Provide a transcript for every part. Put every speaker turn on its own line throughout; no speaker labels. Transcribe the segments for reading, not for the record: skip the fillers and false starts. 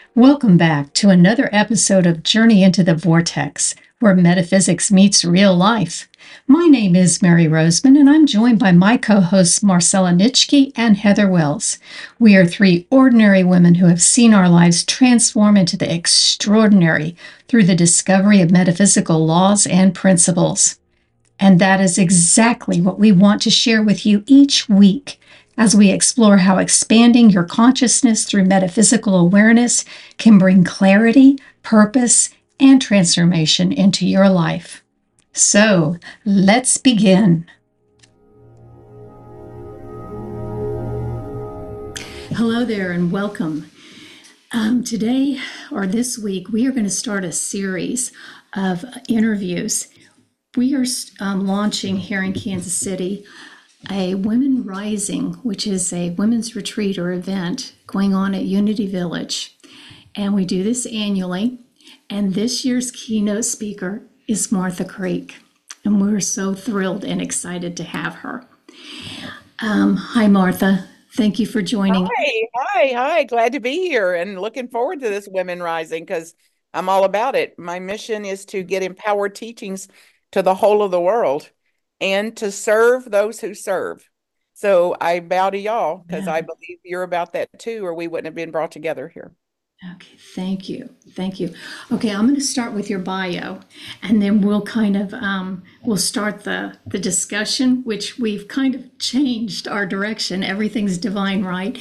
Welcome back to another episode of Journey into the Vortex, where metaphysics meets real life. My name is Mary Roseman, and I'm joined by my co hosts Marcella Nitschke and Heather Wells. We are three ordinary women who have seen our lives transform into the extraordinary through the discovery of metaphysical laws and principles. And that is exactly what we want to share with you each week as we explore how expanding your consciousness through metaphysical awareness can bring clarity, purpose, and transformation into your life. So let's begin. Hello there and welcome. Today or this week, we are going to start a series of interviews. We are launching here in Kansas City a Women Rising, which is a women's retreat or event going on at Unity Village. And we do this annually. And this year's keynote speaker is Martha Creek. And we're so thrilled and excited to have her. Hi, Martha. Thank you for joining.
Hi. Glad to be here and looking forward to this Women Rising because I'm all about it. My mission is to get empowered teachings to the whole of the world and to serve those who serve. So I bow to y'all because I believe you're about that too, or we wouldn't have been brought together here.
Okay, thank you. Okay, I'm going to start with your bio, and then we'll kind of we'll start the discussion, which we've kind of changed our direction. Everything's divine, right?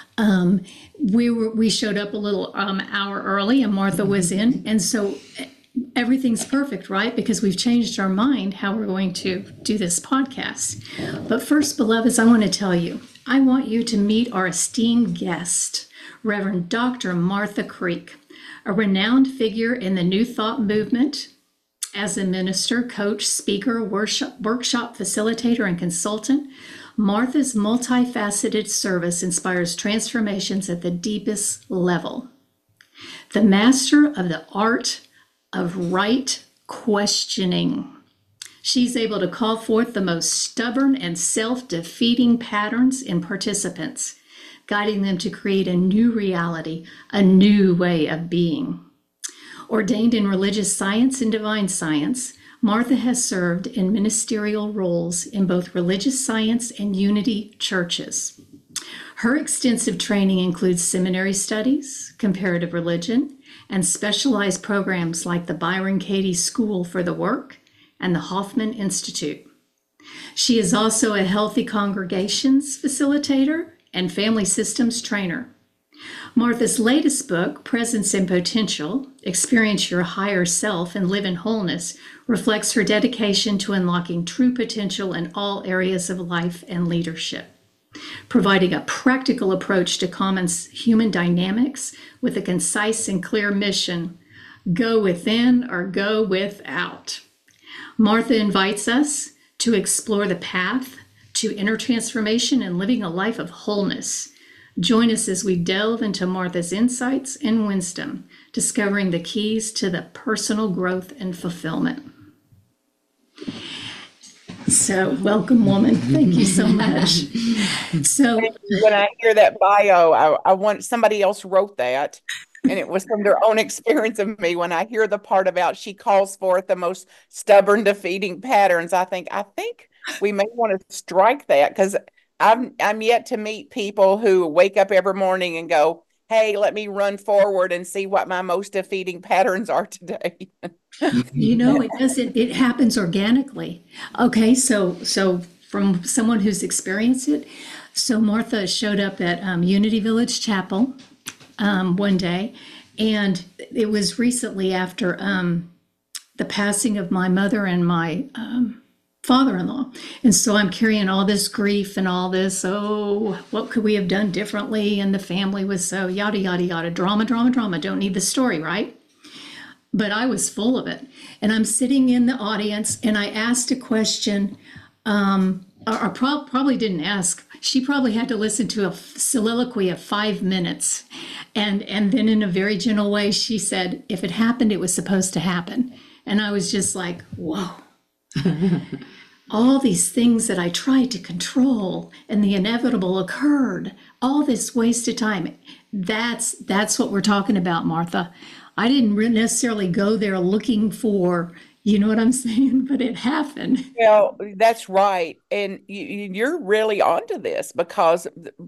We showed up a little hour early, and Martha was in, and so everything's perfect, right? Because we've changed our mind how we're going to do this podcast. But first, beloveds, I want to tell you, I want you to meet our esteemed guest, Reverend Dr. Martha Creek, a renowned figure in the New Thought movement as a minister, coach, speaker, workshop facilitator, and consultant. Martha's multifaceted service inspires transformations at the deepest level. The master of the art of right questioning. She's able to call forth the most stubborn and self-defeating patterns in participants, guiding them to create a new reality, a new way of being. Ordained in religious science and divine science, Martha has served in ministerial roles in both religious science and unity churches. Her extensive training includes seminary studies, comparative religion, and specialized programs like the Byron Katie School for the Work and the Hoffman Institute. She is also a healthy congregations facilitator and family systems trainer. Martha's latest book, Presence and Potential, Experience Your Higher Self and Live in Wholeness, reflects her dedication to unlocking true potential in all areas of life and leadership, providing a practical approach to common human dynamics with a concise and clear mission: go within or go without. Martha invites us to explore the path to inner transformation and living a life of wholeness. Join us as we delve into Martha's insights and wisdom, discovering the keys to the personal growth and fulfillment. So, welcome, woman. Thank you so much. So,
when I hear that bio, I want somebody else wrote that, and it was from their own experience of me. When I hear the part about she calls forth the most stubborn, defeating patterns, I think we may want to strike that because I'm yet to meet people who wake up every morning and go, hey, let me run forward and see what my most defeating patterns are today.
it happens organically. Okay, so from someone who's experienced it, so Martha showed up at Unity Village Chapel one day, and it was recently after the passing of my mother and my father-in-law. And so I'm carrying all this grief and all this, what could we have done differently? And the family was so yada, yada, yada, drama. Don't need the story, right? But I was full of it. And I'm sitting in the audience and I asked a question, or probably didn't ask. She probably had to listen to a soliloquy of 5 minutes. And then in a very gentle way, she said, if it happened, it was supposed to happen. And I was just like, whoa. All these things that I tried to control and the inevitable occurred. all this wasted time. That's what we're talking about, Martha. I didn't necessarily go there looking for, you know what I'm saying, but it happened.
Well, that's right. And you're really onto this because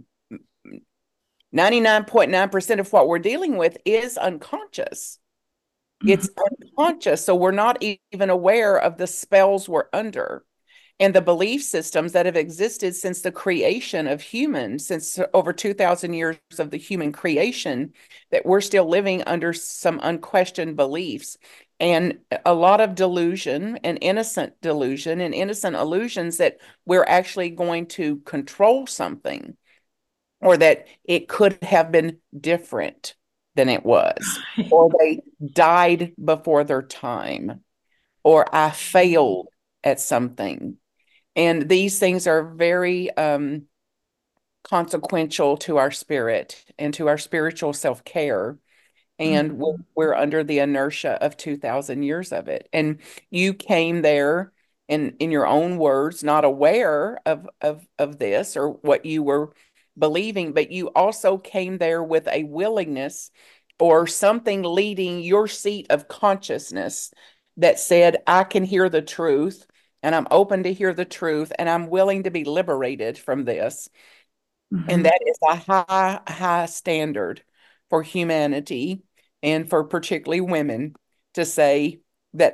99.9% of what we're dealing with is unconscious. It's unconscious. So we're not even aware of the spells we're under and the belief systems that have existed since the creation of humans, since over 2,000 years of the human creation, that we're still living under some unquestioned beliefs and a lot of delusion and innocent illusions that we're actually going to control something or that it could have been different than it was, or they died before their time, or I failed at something. And these things are very consequential to our spirit and to our spiritual self-care. And we're under the inertia of 2,000 years of it. And you came there in your own words, not aware of this or what you were believing, but you also came there with a willingness or something leading your seat of consciousness that said, I can hear the truth and I'm open to hear the truth and I'm willing to be liberated from this. And that is a high, high standard for humanity and for particularly women to say that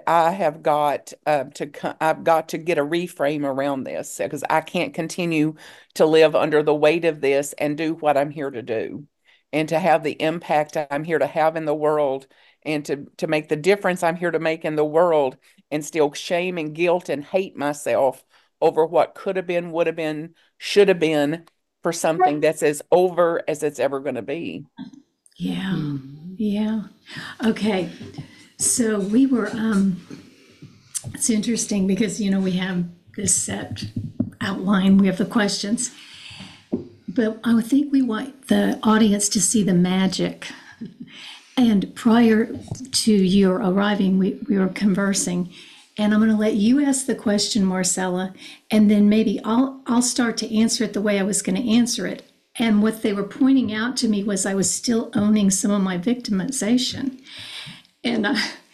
I've got to get a reframe around this because I can't continue to live under the weight of this and do what I'm here to do and to have the impact I'm here to have in the world and to make the difference I'm here to make in the world and still shame and guilt and hate myself over what could have been, would have been, should have been for something that's as over as it's ever going to be.
Yeah. Yeah. Okay. So we were, it's interesting because, you know, we have this set outline, we have the questions, but I think we want the audience to see the magic. And prior to your arriving, we were conversing, and I'm going to let you ask the question, Marcella, and then maybe I'll start to answer it the way I was going to answer it. And what they were pointing out to me was I was still owning some of my victimization. And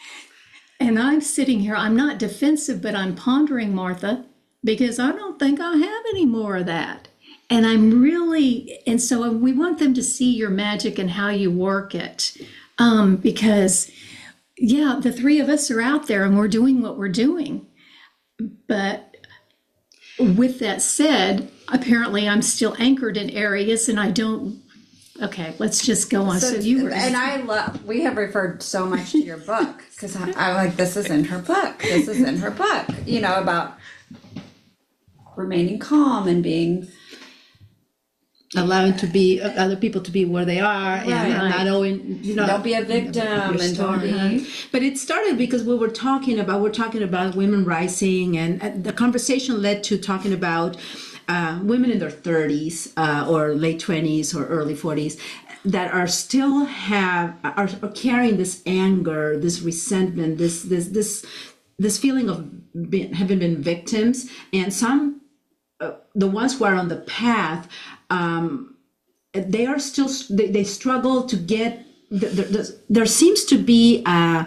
I'm sitting here, I'm not defensive, but I'm pondering, Martha, because I don't think I have any more of that. And and so we want them to see your magic and how you work it. Because, yeah, the three of us are out there and we're doing what we're doing. But with that said, apparently I'm still anchored in areas and I don't. Okay, let's just go on. So you were,
and I love. We have referred so much to your book because I'm like, this is in her book. This is in her book. You know, about remaining calm and being
allowing to be other people to be where they are and not owing,
don't be a victim and don't be.
But it started because we're talking about women rising, and the conversation led to talking about women in their 30s or late 20s or early 40s that are still are carrying this anger, this resentment, this feeling of having been victims, and some the ones who are on the path, they are still, they struggle to get, there seems to be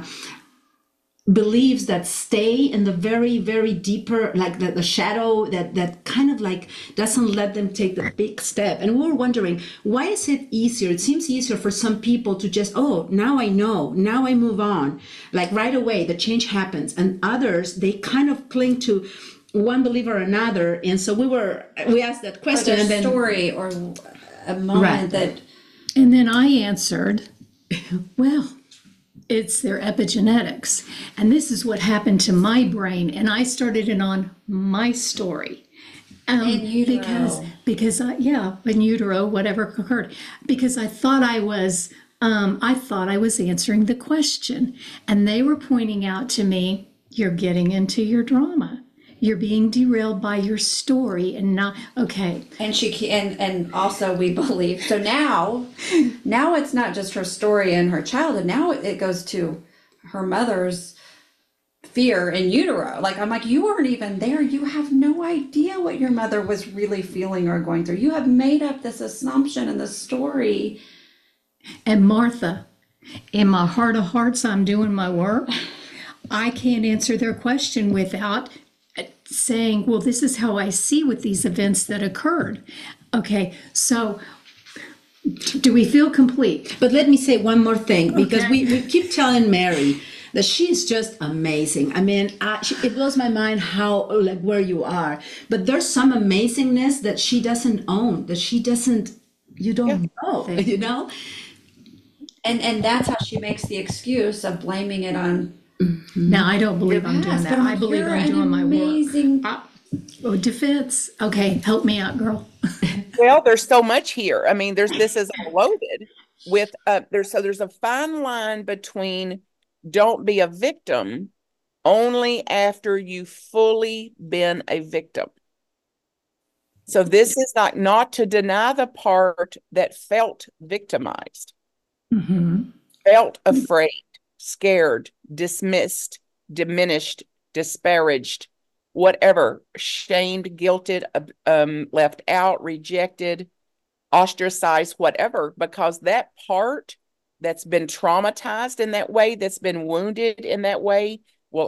beliefs that stay in the very, very deeper, like the shadow that kind of like doesn't let them take the big step. And we were wondering, why is it easier? It seems easier for some people to just, oh, now I know, now I move on. Like right away, the change happens. And others, they kind of cling to one belief or another. And so we asked that question, and then
story or a moment that,
and then I answered, well, it's their epigenetics, and this is what happened to my brain, and I started it on my story.
in utero.
Because in utero, whatever occurred, because I thought I was answering the question, and they were pointing out to me, you're getting into your drama. You're being derailed by your story and not okay.
And also we believe so now it's not just her story and her childhood. Now it goes to her mother's fear in utero. Like, I'm like, you weren't even there. You have no idea what your mother was really feeling or going through. You have made up this assumption and this story.
And Martha, in my heart of hearts, I'm doing my work. I can't answer their question without saying, well, this is how I see with these events that occurred. Okay, so do we feel complete?
But let me say one more thing, because
Okay.
we keep telling Mary that she's just amazing. I mean, it blows my mind how, like, where you are. But there's some amazingness that she doesn't own, that she doesn't, you don't know, you know?
And that's how she makes the excuse of blaming it on
Now, I don't believe
your
I'm doing
past.
that.
But I'm
I
like,
believe
you're
I'm
an
doing my
amazing.
work. Oh, defense. Okay, help me out, girl.
Well, there's so much here. I mean, this is all loaded with there's a fine line between don't be a victim only after you've fully been a victim. So this is not to deny the part that felt victimized,
Mm-hmm.
felt afraid, scared, dismissed, diminished, disparaged, whatever, shamed, guilted, left out, rejected, ostracized, whatever, because that part that's been traumatized in that way, that's been wounded in that way, will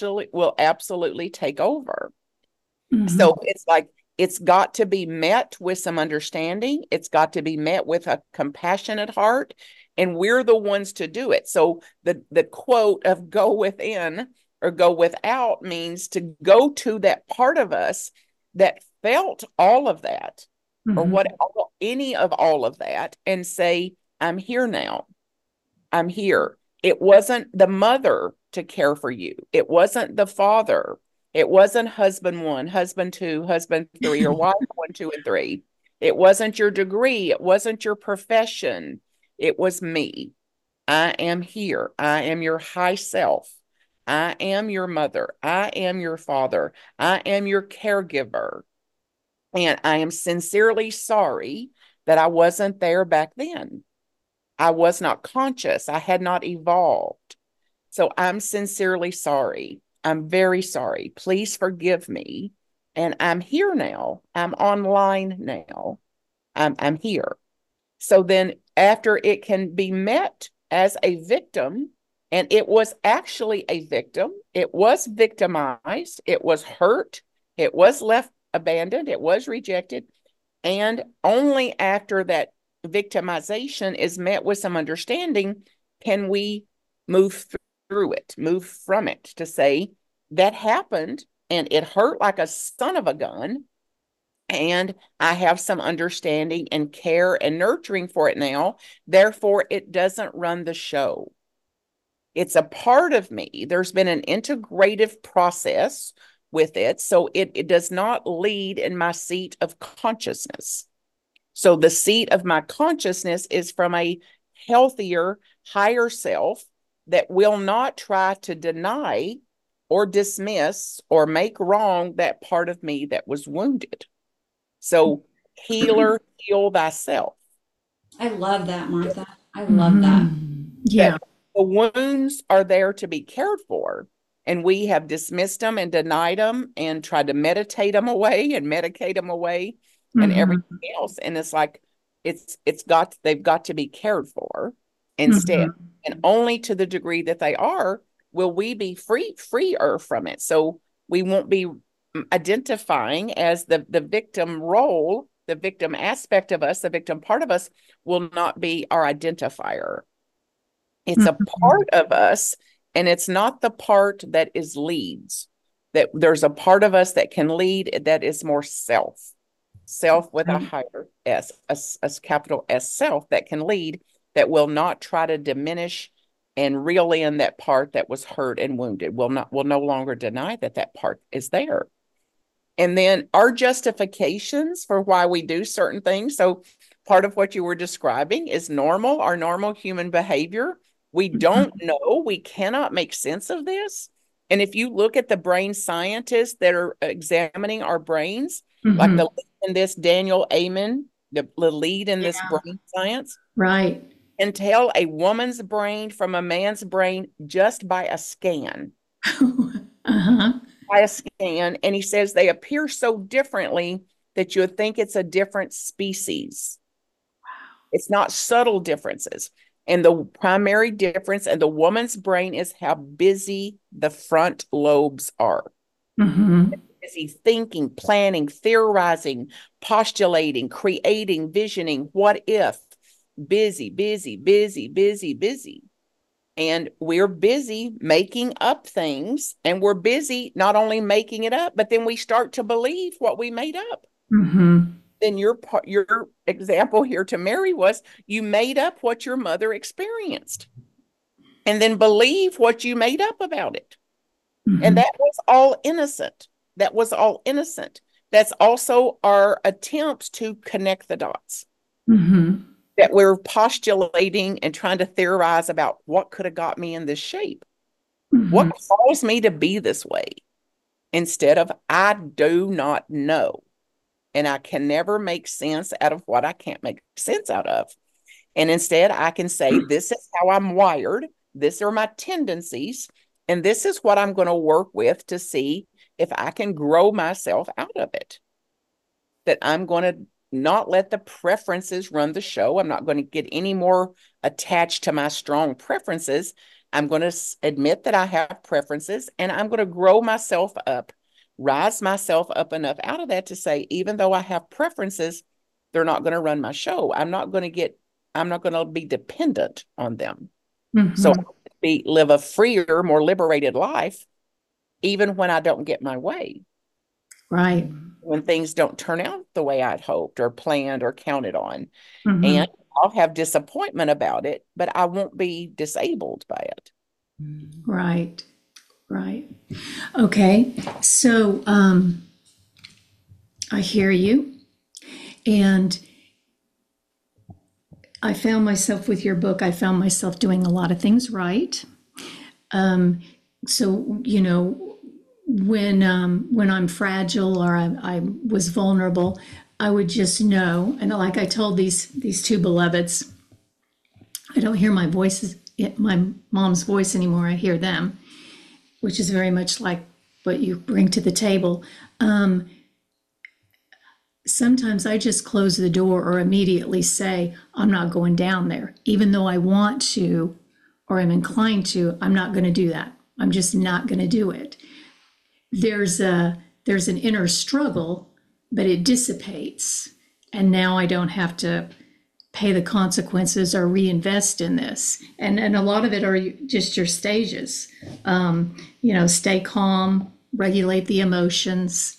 absolutely take over.
Mm-hmm.
So it's like it's got to be met with some understanding. It's got to be met with a compassionate heart, and we're the ones to do it. So the quote of go within or go without means to go to that part of us that felt all of that or
Mm-hmm.
any of all of that and say, I'm here now. I'm here. It wasn't the mother to care for you. It wasn't the father. It wasn't husband one, husband two, husband three, or wife one, two, and three. It wasn't your degree. It wasn't your profession. It was me. I am here. I am your high self. I am your mother. I am your father. I am your caregiver. And I am sincerely sorry that I wasn't there back then. I was not conscious. I had not evolved. So I'm sincerely sorry. I'm very sorry. Please forgive me. And I'm here now. I'm online now. I'm here. So then after it can be met as a victim, and it was actually a victim, it was victimized, it was hurt, it was left abandoned, it was rejected. And only after that victimization is met with some understanding can we move through it, move from it to say that happened and it hurt like a son of a gun. And I have some understanding and care and nurturing for it now. Therefore, it doesn't run the show. It's a part of me. There's been an integrative process with it. So it does not lead in my seat of consciousness. So the seat of my consciousness is from a healthier, higher self that will not try to deny or dismiss or make wrong that part of me that was wounded. So healer, heal thyself.
I love that, Martha. I love that.
Yeah.
The wounds are there to be cared for. And we have dismissed them and denied them and tried to meditate them away and medicate them away and everything else. And it's like they've got to be cared for instead. And only to the degree that they are will we be freer from it. So we won't be identifying as the victim role, the victim aspect of us, the victim part of us will not be our identifier. It's a part of us, and it's not the part that is leads. That there's a part of us that can lead that is more self with a higher S, a capital S self that can lead, that will not try to diminish and reel in that part that was hurt and wounded. Will no longer deny that part is there. And then our justifications for why we do certain things. So part of what you were describing is normal, our normal human behavior. We don't know. We cannot make sense of this. And if you look at the brain scientists that are examining our brains, like the lead in this Daniel Amen, the lead in this brain science,
Right.
can tell a woman's brain from a man's brain just by a scan.
Uh-huh.
By a scan, and he says they appear so differently that you would think it's a different species. It's not subtle differences. And the primary difference in the woman's brain is how busy the front lobes are.
Mm-hmm.
Busy thinking, planning, theorizing, postulating, creating, visioning, what if, busy, busy, busy, busy, busy. And we're busy making up things, and we're busy not only making it up, but then we start to believe what we made up.
Mm-hmm.
Then your example here to Mary was you made up what your mother experienced and then believe what you made up about it.
Mm-hmm.
And that was all innocent. That was all innocent. That's also our attempts to connect the dots.
Mm-hmm.
That we're postulating and trying to theorize about what could have got me in this shape.
Mm-hmm.
What caused me to be this way? Instead of, I do not know. And I can never make sense out of what I can't make sense out of. And instead, I can say, this is how I'm wired. These are my tendencies. And this is what I'm going to work with to see if I can grow myself out of it. That I'm going to not let the preferences run the show. I'm not going to get any more attached to my strong preferences. I'm going to admit that I have preferences, and I'm going to grow myself up, rise myself up enough out of that to say, even though I have preferences, they're not going to run my show. I'm not going to be dependent on them.
Mm-hmm.
So I live a freer, more liberated life, even when I don't get my way.
Right.
When things don't turn out the way I'd hoped or planned or counted on.
Mm-hmm.
And I'll have disappointment about it, but I won't be disabled by it.
Right. Right. Okay. So I hear you. And I found myself with your book, I found myself doing a lot of things right. So, you know, when I'm fragile or I was vulnerable, I would just know. And like I told these two beloveds, I don't hear my mom's voice anymore. I hear them, which is very much like what you bring to the table. Sometimes I just close the door or immediately say, I'm not going down there, even though I want to or I'm inclined to. I'm not going to do that. I'm just not going to do it. There's an inner struggle, but it dissipates. And now I don't have to pay the consequences or reinvest in this. And a lot of it are just your stages. You know, stay calm, regulate the emotions.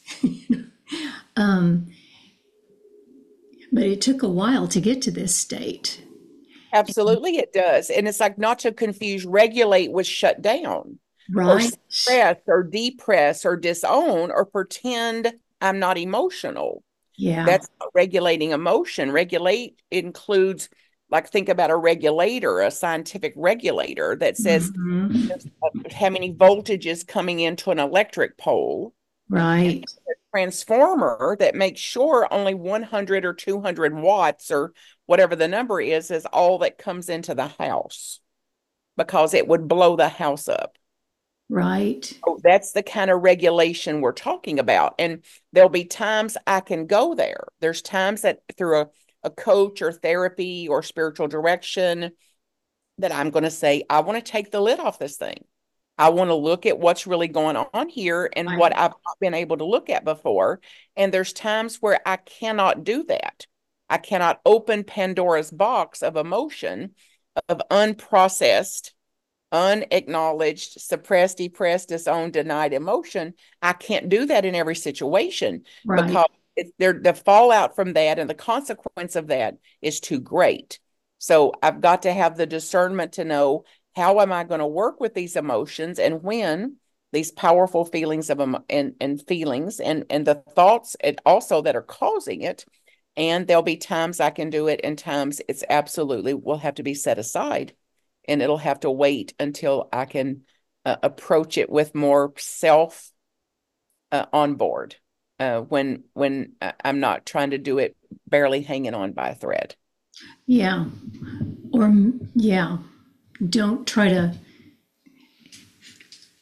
But it took a while to get to this state.
Absolutely, it does. And it's like not to confuse regulate with shut down or
Right.
suppress or depress or disown or pretend I'm not emotional.
Yeah.
That's not regulating emotion. Regulate includes, like, think about a regulator, a scientific regulator that says
Mhm.
how many voltages coming into an electric pole.
Right.
Transformer that makes sure only 100 or 200 watts or whatever the number is all that comes into the house, because it would blow the house up.
Right.
So that's the kind of regulation we're talking about. And there'll be times I can go there. There's times that through a coach or therapy or spiritual direction that I'm going to say, I want to take the lid off this thing. I want to look at what's really going on here and what I've not been able to look at before. And there's times where I cannot do that. I cannot open Pandora's box of emotion, of unprocessed, unacknowledged, suppressed, depressed, disowned, denied emotion. I can't do that in every situation
Right.
because the fallout from that and the consequence of that is too great. So I've got to have the discernment to know, how am I going to work with these emotions, and when these powerful feelings of and feelings and the thoughts and also that are causing it. And there'll be times I can do it, and times it's absolutely will have to be set aside, and it'll have to wait until I can approach it with more self on board, when I'm not trying to do it barely hanging on by a thread.
Yeah. Or, yeah. Don't try to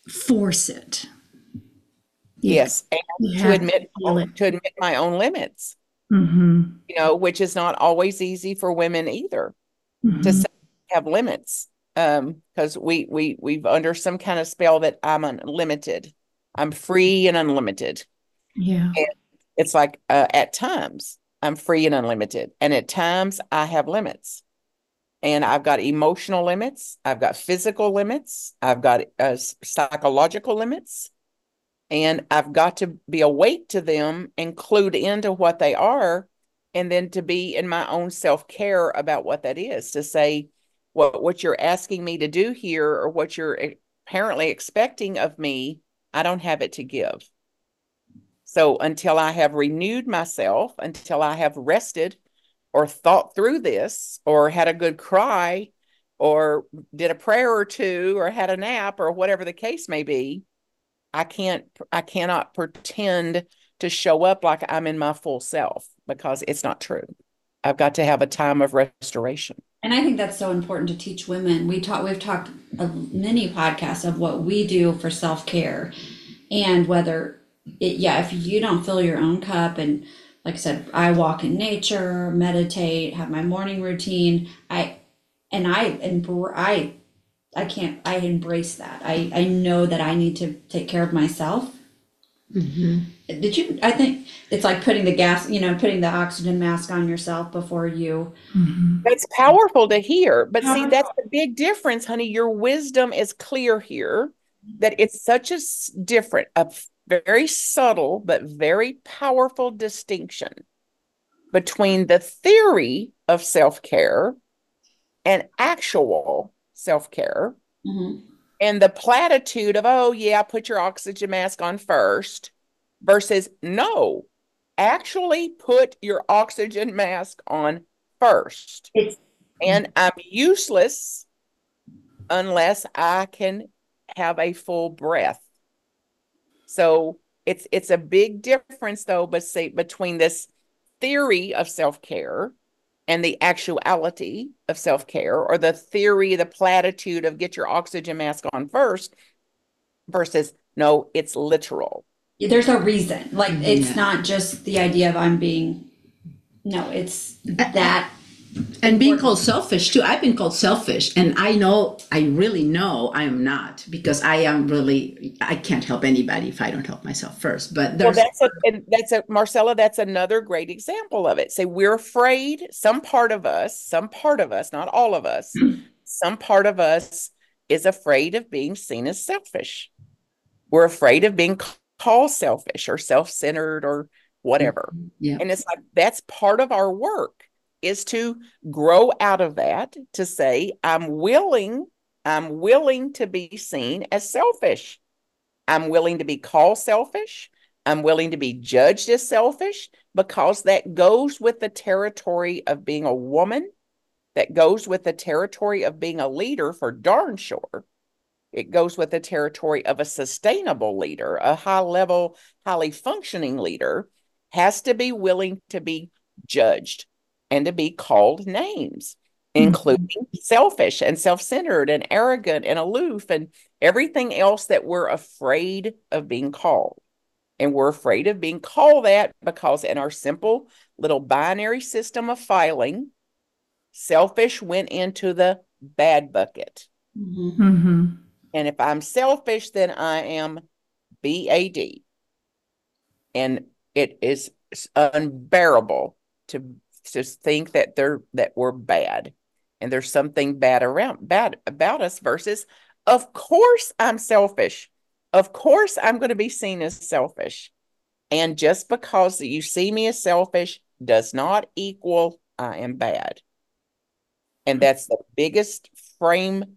force it.
Yes, and
You
to
have
admit
feel it.
my own limits,
Mm-hmm.
which is not always easy for women either to
Mm-hmm.
say have limits. Because we've under some kind of spell that I'm unlimited. I'm free and unlimited.
Yeah.
And it's like at times I'm free and unlimited, and at times I have limits. And I've got emotional limits, I've got physical limits, I've got psychological limits, and I've got to be awake to them, include into what they are, and then to be in my own self-care about what that is, to say what you're asking me to do here, or what you're apparently expecting of me, I don't have it to give. So until I have renewed myself, until I have rested or thought through this, or had a good cry, or did a prayer or two, or had a nap, or whatever the case may be, I cannot pretend to show up like I'm in my full self, because it's not true. I've got to have a time of restoration.
And I think that's so important to teach women. We've talked many podcasts of what we do for self-care, and whether if you don't fill your own cup, and like I said, I walk in nature, meditate, have my morning routine. I embrace that. I know that I need to take care of myself. I think it's like putting putting the oxygen mask on yourself before you.
That's powerful to hear. But see,
Powerful.
that's the big difference, honey. Your wisdom is clear here, that it's such a very subtle but very powerful distinction between the theory of self-care and actual self-care,
Mhm.
and the platitude of, oh yeah, put your oxygen mask on first, versus no, actually put your oxygen mask on first.
It's
And I'm useless unless I can have a full breath. So it's a big difference though, but say between this theory of self-care and the actuality of self-care, or the theory, the platitude of get your oxygen mask on first, versus no, it's literal.
There's a reason. Like it's
Yeah.
not just the idea of I'm being. No, it's that.
And being called selfish too. I've been called selfish, and I really know I am not, because I can't help anybody if I don't help myself first. But
Well,
there's,
Marcella, that's another great example of it. Say we're afraid, some part of us, not all of us, some part of us is afraid of being seen as selfish. We're afraid of being called selfish or self-centered or whatever.
yeah.
And it's like, that's part of our work, is to grow out of that, to say, I'm willing to be seen as selfish. I'm willing to be called selfish. I'm willing to be judged as selfish, because that goes with the territory of being a woman. That goes with the territory of being a leader, for darn sure. It goes with the territory of a sustainable leader, a high level, highly functioning leader has to be willing to be judged and to be called names, including selfish and self-centered and arrogant and aloof and everything else that we're afraid of being called. And we're afraid of being called that because in our simple little binary system of filing, selfish went into the bad bucket.
Mm-hmm.
And if I'm selfish, then I am BAD. And it is unbearable to think that we're bad, and there's something bad about us, versus, of course I'm selfish. Of course I'm going to be seen as selfish. And just because you see me as selfish does not equal I am bad. And that's the biggest framework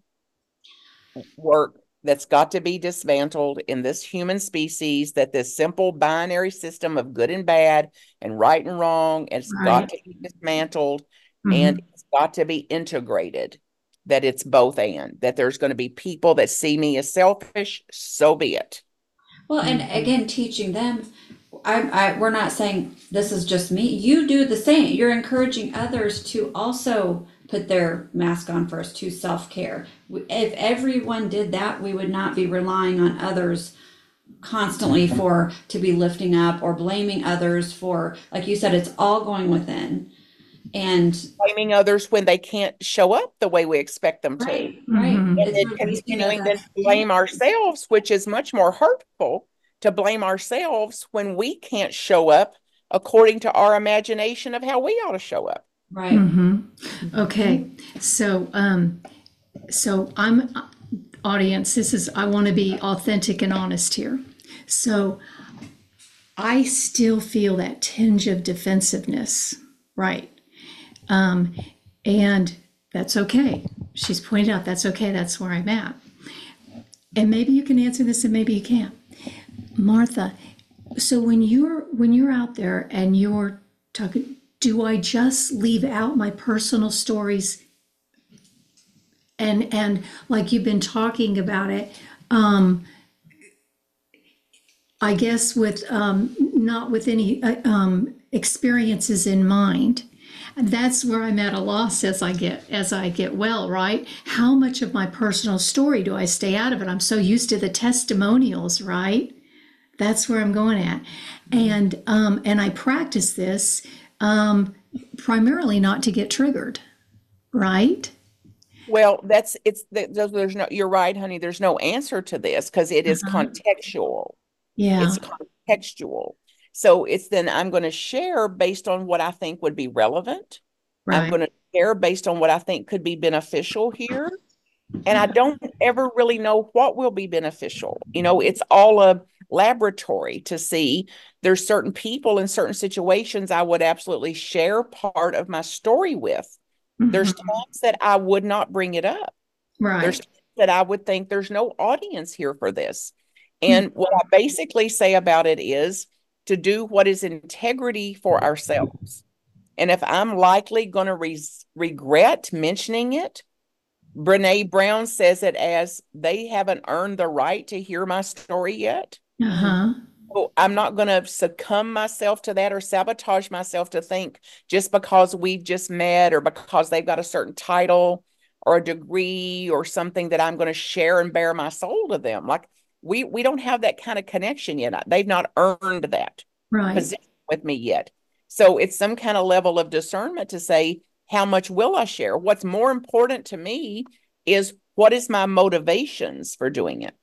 that's got to be dismantled in this human species, that this simple binary system of good and bad and right and wrong, it's got to be dismantled, and it's got to be integrated, that it's both, and that there's going to be people that see me as selfish, so be it.
Well, and again, teaching them, we're not saying this is just me. You do the same. You're encouraging others to also put their mask on first to self-care. If everyone did that, we would not be relying on others constantly to be lifting up or blaming others for, like you said, it's all going within. And
Blaming others when they can't show up the way we expect them to.
right,
And then continuing to blame ourselves, which is much more hurtful, to blame ourselves when we can't show up according to our imagination of how we ought to show up.
Right.
Okay. So I'm audience, I want to be authentic and honest here. So I still feel that tinge of defensiveness, right? And that's okay. She's pointed out that's okay. That's where I'm at. And maybe you can answer this and maybe you can't. Martha, so when you're out there and you're talking, do I just leave out my personal stories and like you've been talking about it, I guess with not with any experiences in mind? That's where I'm at a loss as I get well, right? How much of my personal story do I stay out of it? I'm so used to the testimonials, right? That's where I'm going at. And I practice this primarily not to get triggered, right?
Well, there's no, you're right, honey. There's no answer to this because it is contextual.
Yeah.
It's contextual. So then I'm going to share based on what I think would be relevant.
Right.
I'm going to share based on what I think could be beneficial here. And I don't ever really know what will be beneficial. It's all a laboratory to see. There's certain people in certain situations I would absolutely share part of my story with. There's times that I would not bring it up.
Right.
There's times that I would think there's no audience here for this. And what I basically say about it is to do what is integrity for ourselves. And if I'm likely going to regret mentioning it, Brene Brown says it as they haven't earned the right to hear my story yet. So I'm not going to succumb myself to that or sabotage myself to think just because we've just met or because they've got a certain title or a degree or something that I'm going to share and bare my soul to them. Like we don't have that kind of connection yet. They've not earned that position with me yet. So it's some kind of level of discernment to say, how much will I share? What's more important to me is what is my motivations for doing it?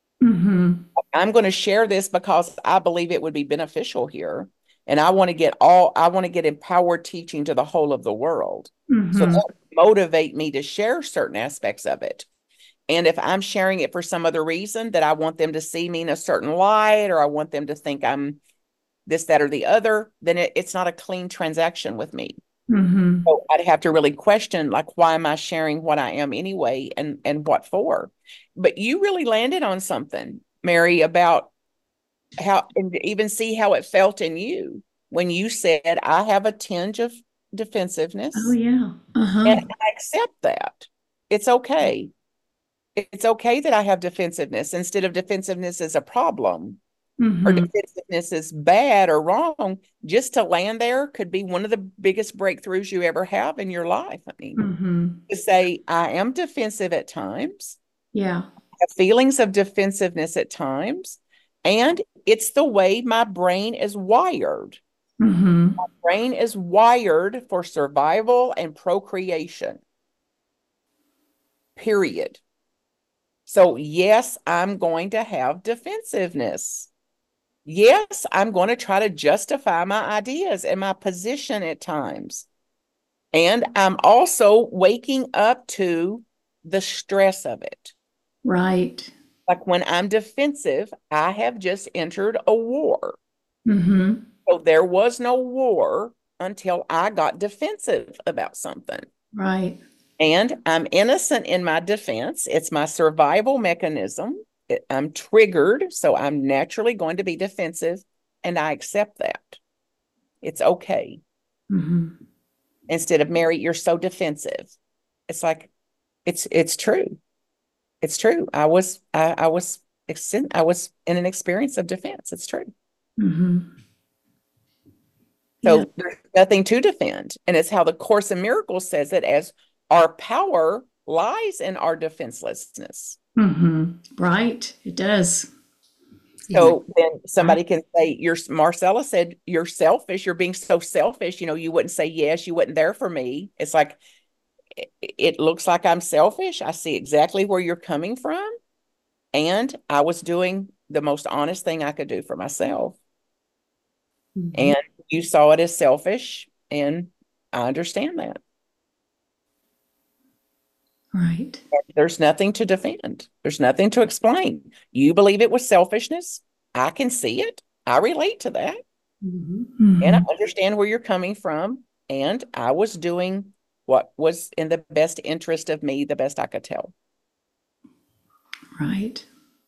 I'm going to share this because I believe it would be beneficial here. And I want to get empowered teaching to the whole of the world. So that would motivate me to share certain aspects of it. And if I'm sharing it for some other reason that I want them to see me in a certain light, or I want them to think I'm this, that, or the other, then it's not a clean transaction with me. So I'd have to really question, like, why am I sharing what I am anyway, and what for? But you really landed on something, Mary, about how, and even see how it felt in you when you said, I have a tinge of defensiveness.
Oh, yeah.
And I accept that. It's okay. It's okay that I have defensiveness instead of defensiveness is a problem. Or defensiveness is bad or wrong. Just to land there could be one of the biggest breakthroughs you ever have in your life. I mean, to say, I am defensive at times.
Yeah.
I have feelings of defensiveness at times. And it's the way my brain is wired. My brain is wired for survival and procreation. Period. So yes, I'm going to have defensiveness. Yes, I'm going to try to justify my ideas and my position at times. And I'm also waking up to the stress of it.
Right.
Like when I'm defensive, I have just entered a war. So there was no war until I got defensive about something.
Right.
And I'm innocent in my defense. It's my survival mechanism. I'm triggered, so I'm naturally going to be defensive, and I accept that. It's okay. Instead of, Mary, you're so defensive. It's like, it's true. It's true. I was in an experience of defense. It's true. So there's nothing to defend. And it's how the Course in Miracles says it as our power lies in our defenselessness.
Right. It does.
So then somebody can say, Marcella said, you're selfish. You're being so selfish. You wouldn't say yes. You wasn't there for me. It's like, it looks like I'm selfish. I see exactly where you're coming from. And I was doing the most honest thing I could do for myself. And you saw it as selfish. And I understand that.
Right.
There's nothing to defend. There's nothing to explain. You believe it was selfishness. I can see it. I relate to that. And I understand where you're coming from. And I was doing what was in the best interest of me, the best I could tell.
Right.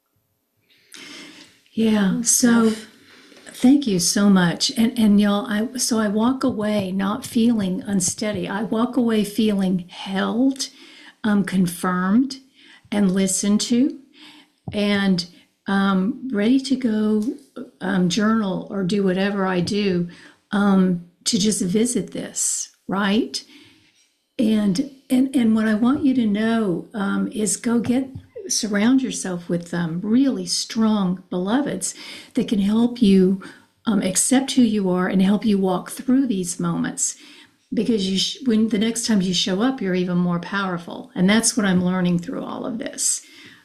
Yeah. So thank you so much. And y'all, I walk away not feeling unsteady. I walk away feeling held, confirmed, and listened to, and ready to go journal or do whatever I do to just visit this, right? And what I want you to know is surround yourself with really strong beloveds that can help you accept who you are and help you walk through these moments. Because when the next time you show up, you're even more powerful, and that's what I'm learning through all of this.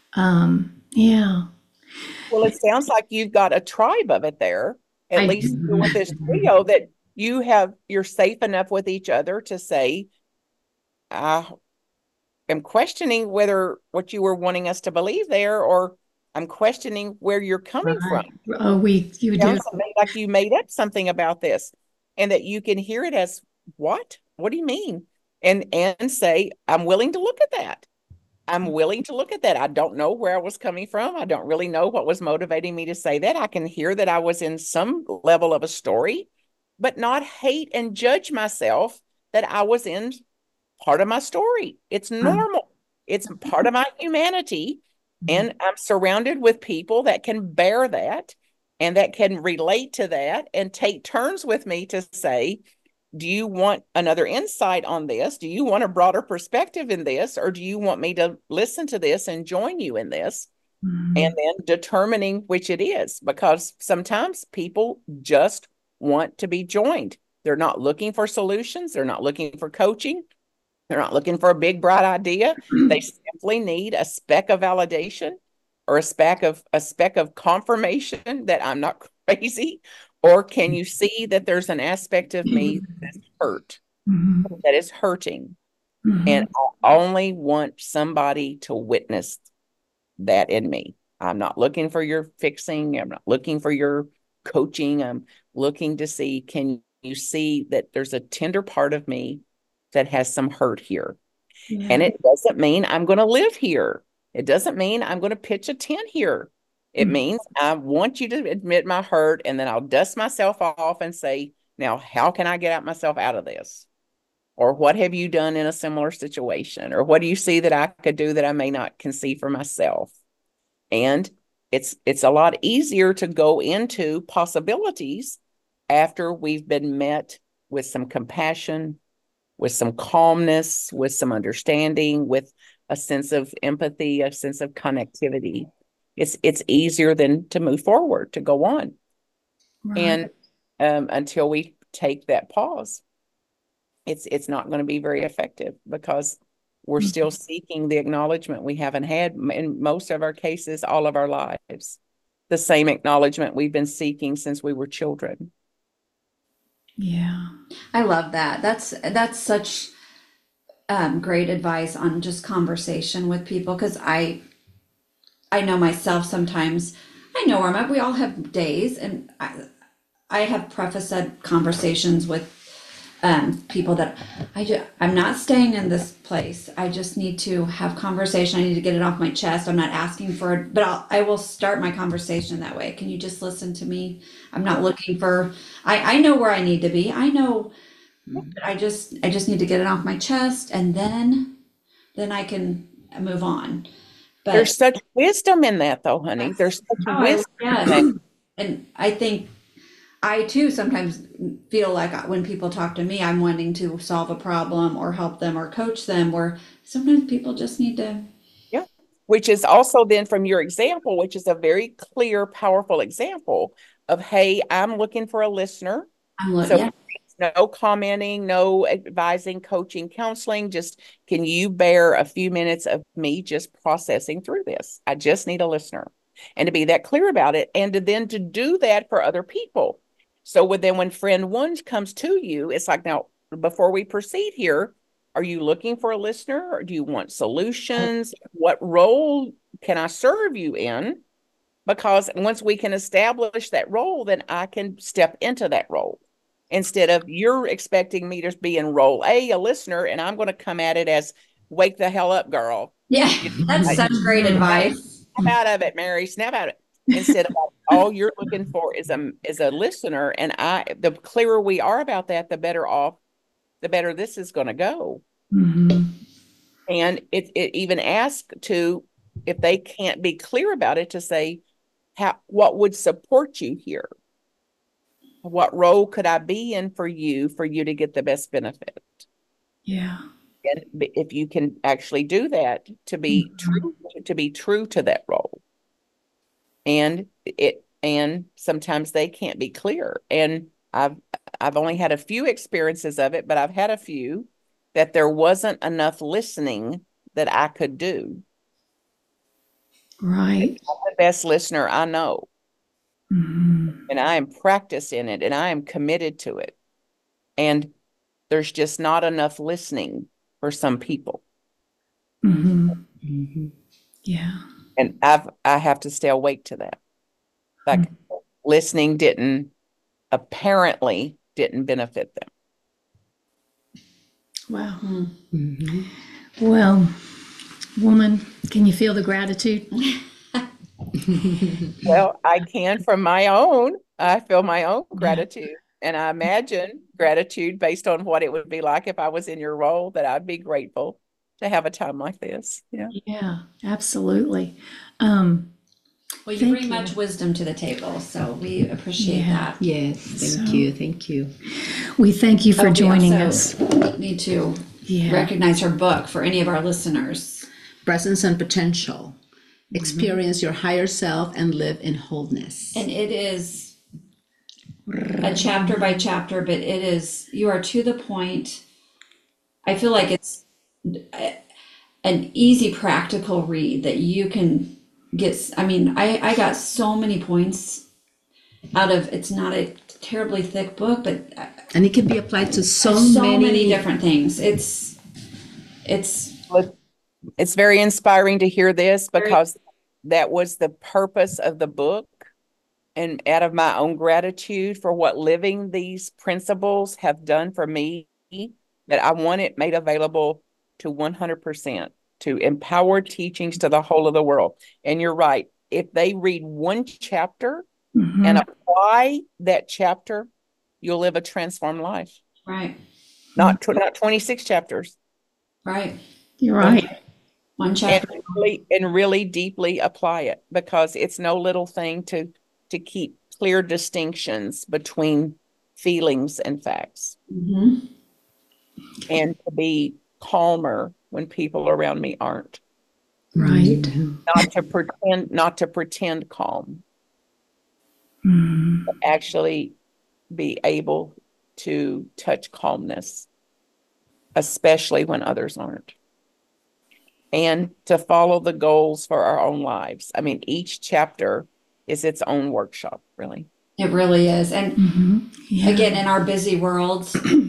Yeah.
Well, it sounds like you've got a tribe of it there, at least with this trio, that you're safe enough with each other to say, I am questioning whether what you were wanting us to believe there, or I'm questioning where you're coming from.
Oh, you do.
Like you made up something about this, and that you can hear it as, what? What do you mean? And say, I'm willing to look at that. I'm willing to look at that. I don't know where I was coming from. I don't really know what was motivating me to say that. I can hear that I was in some level of a story, but not hate and judge myself that I was in part of my story. It's normal. It's part of my humanity. And I'm surrounded with people that can bear that and that can relate to that and take turns with me to say, do you want another insight on this? Do you want a broader perspective in this? Or do you want me to listen to this and join you in this? And then determining which it is, because sometimes people just want to be joined. They're not looking for solutions. They're not looking for coaching. They're not looking for a big, bright idea. They simply need a speck of validation or a speck of confirmation that I'm not crazy. Or can you see that there's an aspect of me that's hurt, that is hurting? And I only want somebody to witness that in me. I'm not looking for your fixing. I'm not looking for your coaching. I'm looking to see, can you see that there's a tender part of me that has some hurt here? Yeah. And it doesn't mean I'm going to live here. It doesn't mean I'm going to pitch a tent here. It means I want you to admit my hurt, and then I'll dust myself off and say, now, how can I get myself out of this? Or what have you done in a similar situation? Or what do you see that I could do that I may not can see for myself? And it's a lot easier to go into possibilities after we've been met with some compassion, with some calmness, with some understanding, with a sense of empathy, a sense of connectivity. It's easier than to move forward, to go on. Right. And until we take that pause, it's not going to be very effective, because we're still seeking the acknowledgement we haven't had in most of our cases all of our lives. The same acknowledgement we've been seeking since we were children.
Yeah. I love that. That's such great advice on just conversation with people, because I know myself sometimes. I know where I'm at. We all have days, and I have said conversations with people that I'm not staying in this place. I just need to have conversation. I need to get it off my chest. I'm not asking for it, but I will start my conversation that way. Can you just listen to me? I'm not looking for, I know where I need to be. I know, I just need to get it off my chest, and then I can move on. But
there's such wisdom in that, though, honey. There's such wisdom.
Yes. And I think I too sometimes feel like when people talk to me, I'm wanting to solve a problem or help them or coach them, where sometimes people just need to.
Yeah. Which is also then from your example, which is a very clear, powerful example of, hey, I'm looking for a listener. So
Yeah.
no commenting, no advising, coaching, counseling. Just, can you bear a few minutes of me just processing through this? I just need a listener. And to be that clear about it, and to do that for other people. So when friend one comes to you, it's like, now, before we proceed here, are you looking for a listener, or do you want solutions? What role can I serve you in? Because once we can establish that role, then I can step into that role. Instead of you're expecting me to be in role A listener, and I'm going to come at it as, wake the hell up, girl.
Yeah, that's such great advice.
Snap out of it, Mary. Snap out of it. Instead of, all you're looking for is a listener. And the clearer we are about that, the better this is going to go.
Mhm.
And it even asks to, if they can't be clear about it, to say, what would support you here? What role could I be in for you to get the best benefit?
Yeah.
And if you can actually do that, to be true to that role. And sometimes they can't be clear. And I've only had a few experiences of it, but I've had a few that there wasn't enough listening that I could do.
Right.
I'm the best listener I know.
Mhm.
And I am practiced in it, and I am committed to it. And there's just not enough listening for some people.
Mhm.
Mhm.
Yeah.
And I have to stay awake to that. Like, listening apparently didn't benefit them.
Wow.
Mhm.
Well, woman, can you feel the gratitude?
Well, I can from my own. I feel my own gratitude. And I imagine gratitude based on what it would be like if I was in your role, that I'd be grateful to have a time like this. Yeah.
Yeah, absolutely.
Well, you
Thank
bring much
you.
wisdom to the table, so we appreciate
Yeah.
that.
Yes, thank you, thank you.
We thank you for
We
joining
also
us.
need to
Yeah.
recognize her book for any of our listeners.
Presence and potential. Experience your higher self and live in wholeness.
And it is a chapter by chapter, but you are to the point. I feel like it's an easy, practical read that you can get. I mean, I got so many points out of, it's not a terribly thick book, but
And it can be applied to so
many different things. It's
It's very inspiring to hear this, because that was the purpose of the book. And out of my own gratitude for what living these principles have done for me, that I want it made available to 100%, to empower teachings to the whole of the world. And you're right. If they read one chapter and apply that chapter, you'll live a transformed life.
right.
Not 26 chapters.
Right.
You're right.
One chapter.
And really deeply apply it, because it's no little thing to keep clear distinctions between feelings and facts,
Mm-hmm.
and to be calmer when people around me aren't.
Right.
Not to pretend calm,
Mhm.
but actually be able to touch calmness, especially when others aren't. And to follow the goals for our own lives. I mean, each chapter is its own workshop, really.
It really is. And
Yeah.
again, in our busy world,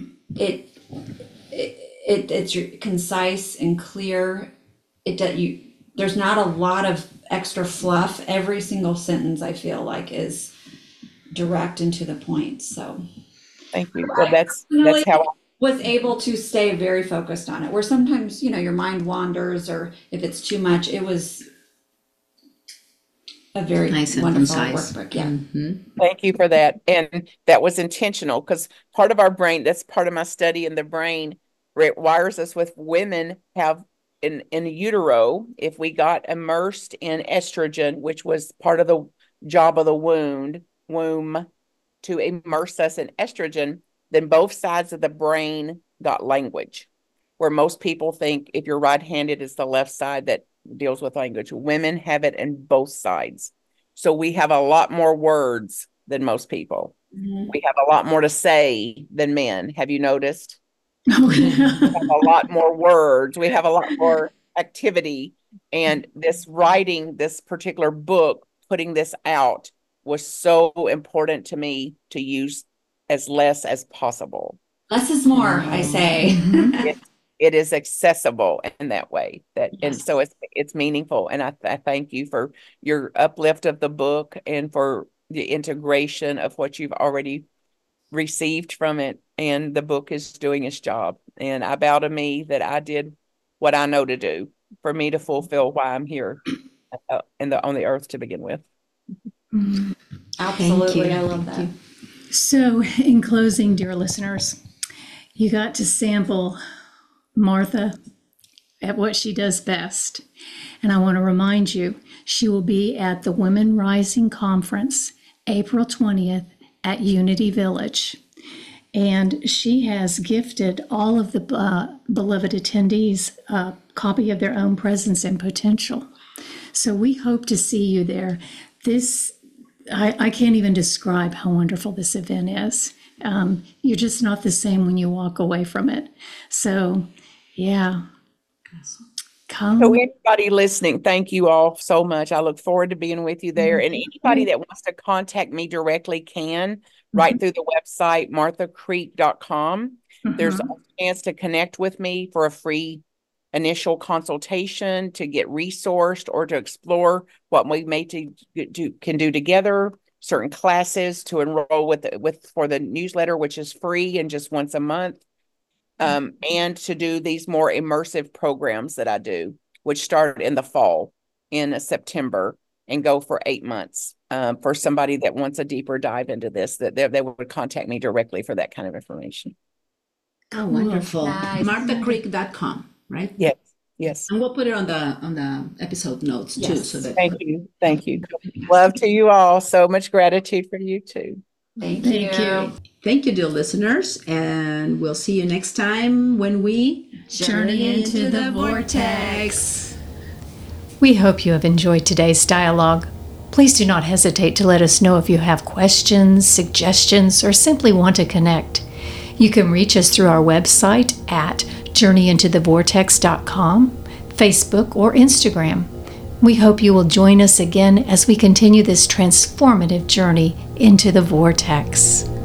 it's concise and clear. There's not a lot of extra fluff. Every single sentence, I feel like, is direct and to the point. So
Thank you. Well, that's how
was able to stay very focused on it, where sometimes, your mind wanders, or if it's too much. It was a very
Nice and
wonderful
concise.
workbook. Yeah.
Thank you for that. And that was intentional, because part of our brain, that's part of my study in the brain, where it wires us with women have in utero, if we got immersed in estrogen, which was part of the job of the womb to immerse us in estrogen, then both sides of the brain got language. Where most people think if you're right-handed, it's the left side that deals with language. Women have it in both sides. So we have a lot more words than most people. We have a lot more to say than men. Have you noticed?
Oh,
We have a lot more words. We have a lot more activity. And this writing, this particular book, putting this out was so important to me to use as less as possible.
Less is more, I say.
It is accessible in that way, and
Yes.
so it's meaningful. And I thank you for your uplift of the book and for the integration of what you've already received from it. And the book is doing its job. And I bow to me that I did what I know to do for me to fulfill why I'm here on the earth to begin with.
Absolutely. I love
Thank
that.
So, in closing, dear listeners, you got to sample Martha at what she does best. And I want to remind you, she will be at the Women Rising Conference, April 20th at Unity Village. And she has gifted all of the beloved attendees a copy of their own Presence and Potential. So we hope to see you there. I can't even describe how wonderful this event is. You're just not the same when you walk away from it. So, yeah. Come.
So anybody listening, thank you all so much. I look forward to being with you there. And anybody that wants to contact me directly can, right through the website, marthacreek.com. There's a chance to connect with me for a free initial consultation, to get resourced or to explore what we can do together, certain classes to enroll for the newsletter, which is free and just once a month. And to do these more immersive programs that I do, which start in the fall in September and go for 8 months. For somebody that wants a deeper dive into this, that they would contact me directly for that kind of information.
Oh, wonderful.
Nice.
MarthaCreek.com, right?
Yes.
And we'll put it on the episode notes too,
Yes.
so that
Thank you. Love to you all. So much gratitude for you too.
Thank you.
Thank you, dear listeners, and we'll see you next time when we
Journey into the vortex. We hope you have enjoyed today's dialogue. Please do not hesitate to let us know if you have questions, suggestions, or simply want to connect. You can reach us through our website at journeyintothevortex.com, Facebook, or Instagram. We hope you will join us again as we continue this transformative journey into the vortex.